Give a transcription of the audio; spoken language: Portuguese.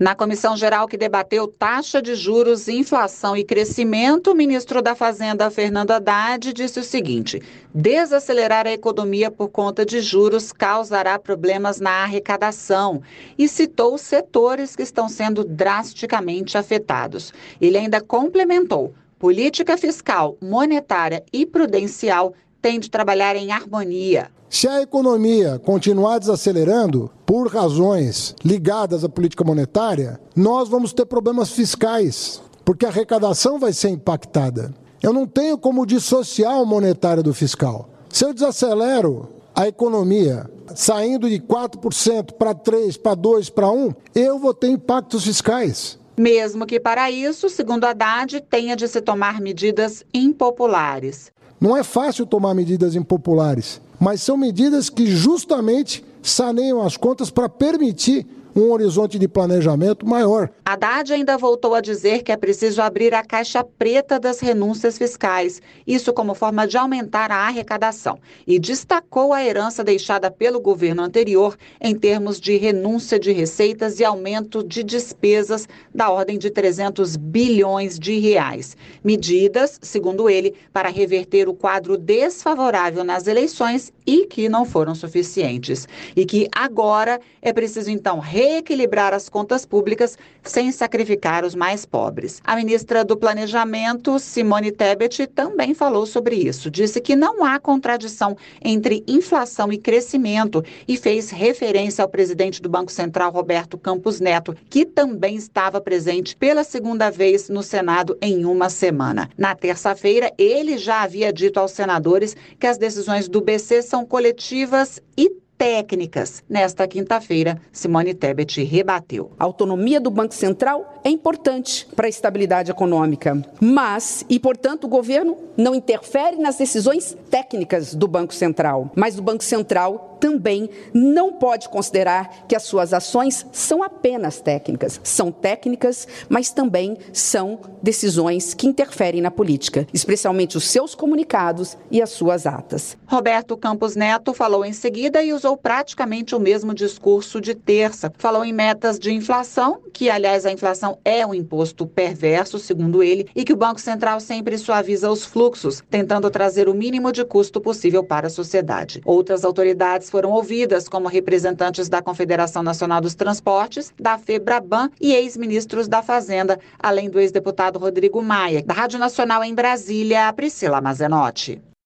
Na comissão geral que debateu taxa de juros, inflação e crescimento, o ministro da Fazenda, Fernando Haddad, disse o seguinte: desacelerar a economia por conta de juros causará problemas na arrecadação e citou os setores que estão sendo drasticamente afetados. Ele ainda complementou: política fiscal, monetária e prudencial têm de trabalhar em harmonia. Se a economia continuar desacelerando por razões ligadas à política monetária, nós vamos ter problemas fiscais, porque a arrecadação vai ser impactada. Eu não tenho como dissociar o monetário do fiscal. Se eu desacelero a economia, saindo de 4% para 3%, para 2%, para 1%, eu vou ter impactos fiscais. Mesmo que para isso, segundo Haddad, tenha de se tomar medidas impopulares. Não é fácil tomar medidas impopulares, mas são medidas que justamente saneiam as contas para permitir um horizonte de planejamento maior. Haddad ainda voltou a dizer que é preciso abrir a caixa preta das renúncias fiscais, isso como forma de aumentar a arrecadação, e destacou a herança deixada pelo governo anterior em termos de renúncia de receitas e aumento de despesas da ordem de 300 bilhões de reais. Medidas, segundo ele, para reverter o quadro desfavorável nas eleições e que não foram suficientes. E que agora é preciso, então, reequilibrar as contas públicas sem sacrificar os mais pobres. A ministra do Planejamento, Simone Tebet, também falou sobre isso. Disse que não há contradição entre inflação e crescimento e fez referência ao presidente do Banco Central, Roberto Campos Neto, que também estava presente pela segunda vez no Senado em uma semana. Na terça-feira, ele já havia dito aos senadores que as decisões do BC são coletivas e técnicas. Nesta quinta-feira, Simone Tebet rebateu. A autonomia do Banco Central é importante para a estabilidade econômica, mas, e portanto, o governo não interfere nas decisões técnicas do Banco Central. Mas o Banco Central também não pode considerar que as suas ações são apenas técnicas. São técnicas, mas também são decisões que interferem na política, especialmente os seus comunicados e as suas atas. Roberto Campos Neto falou em seguida e usou praticamente o mesmo discurso de terça. Falou em metas de inflação, que, aliás, a inflação é um imposto perverso, segundo ele, e que o Banco Central sempre suaviza os fluxos, tentando trazer o mínimo de custo possível para a sociedade. Outras autoridades foram ouvidas, como representantes da Confederação Nacional dos Transportes, da FEBRABAN e ex-ministros da Fazenda, além do ex-deputado Rodrigo Maia. Da Rádio Nacional em Brasília, Priscila Mazenotti.